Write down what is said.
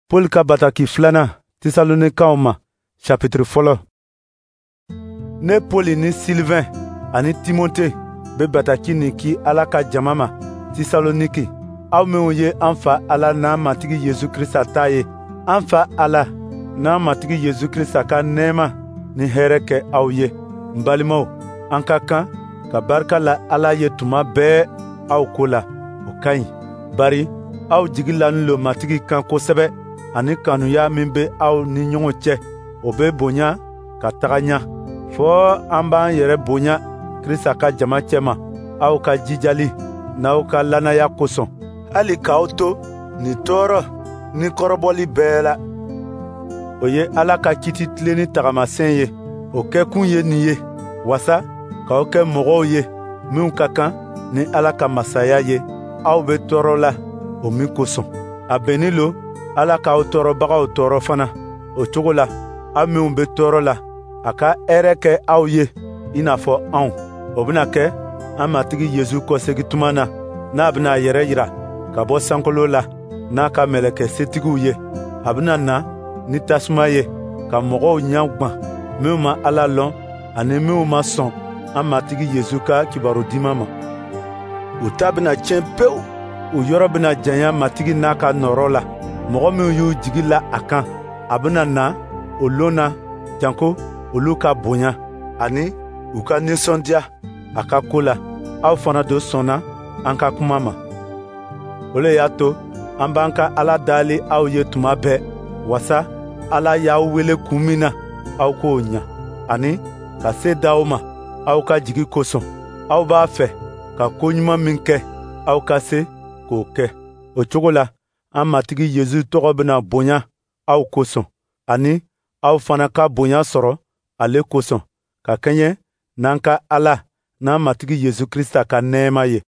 Paul ka bataki filanan Tesalonikaw ma chapitre fɔlɔ. Ne Paul ni Sylvain ani Timote be bataki nin ki Ala ka jama ma Tesaloniki, aw minw ye an fa Ala n'an Matigi Yesu Krista ta ye. An fa Ala n'an Matigi Yesu Krista ka nɛɛma ni hɛrɛ kɛ aw ye. N balimaw, an ka kan ka barika la Ala ye tuma bɛɛ aw ko la. O ka ɲi, bari aw jigi lanin lo Matigi kan kosɛbɛ, ani kanuya min be aw ni ɲɔgɔn cɛ. O be bonya ka taga ɲa, fɔɔ an b'an yɛrɛ bonya Krista ka jama cɛma aw ka jijali n'aw ka lannaya kosɔn, hali k'aw to nin tɔɔrɔ ni kɔrɔbɔli bɛɛ la. O ye Ala ka kiti tilenni tagamasɛn ye. O kɛkun ye nin ye: wasa k'aw kɛ mɔgɔw ye minw ka kan ni Ala ka masaya ye. Aw be tɔɔrɔ la o min kosɔn. A bennin lo Ala k'aw tɔɔrɔbagaw tɔɔrɔ fana. O cogo la, aw minw be tɔɔrɔ la, a ka hɛrɛ kɛ aw ye i n'a fɔ anw. O bena kɛ an Matigi Yesu kɔsegi tuma na, n'a bena a yɛrɛ yira ka bɔ sankolo la n'a ka mɛlɛkɛ setigiw ye. A bena na ni tasuma ye ka mɔgɔw ɲɛ gwan, minw ma Ala lɔn ani minw ma sɔn an Matigi Yesu ka kibaru diman ma. U ta bena tiɲɛ pewu. U yɔrɔ bena janya Matigi n'a ka nɔrɔ la. Mɔgɔ minw y'u jigi la a kan, a bena na o loon na janko olu ka bonya ani u ka ninsɔndiya a ka ko la. Aw fana do sɔnna an ka kuma ma. O le y'a to an b'an ka Ala dali aw ye tuma bɛɛ, wasa Ala y'aw wele kun min na aw k'o ɲa, ani ka se d'aw ma aw ka jigi kosɔn. Aw b'a fɛ ka koɲuman min kɛ, aw ka se k'o kɛ. O cogo la, an Matigi Yesu tɔgɔ bena bonya aw kosɔn, ani aw fana ka bonya sɔrɔ ale kosɔn, ka kɛɲɛ n'an ka Ala n'an Matigi Yesu Krista ka nɛɛma ye.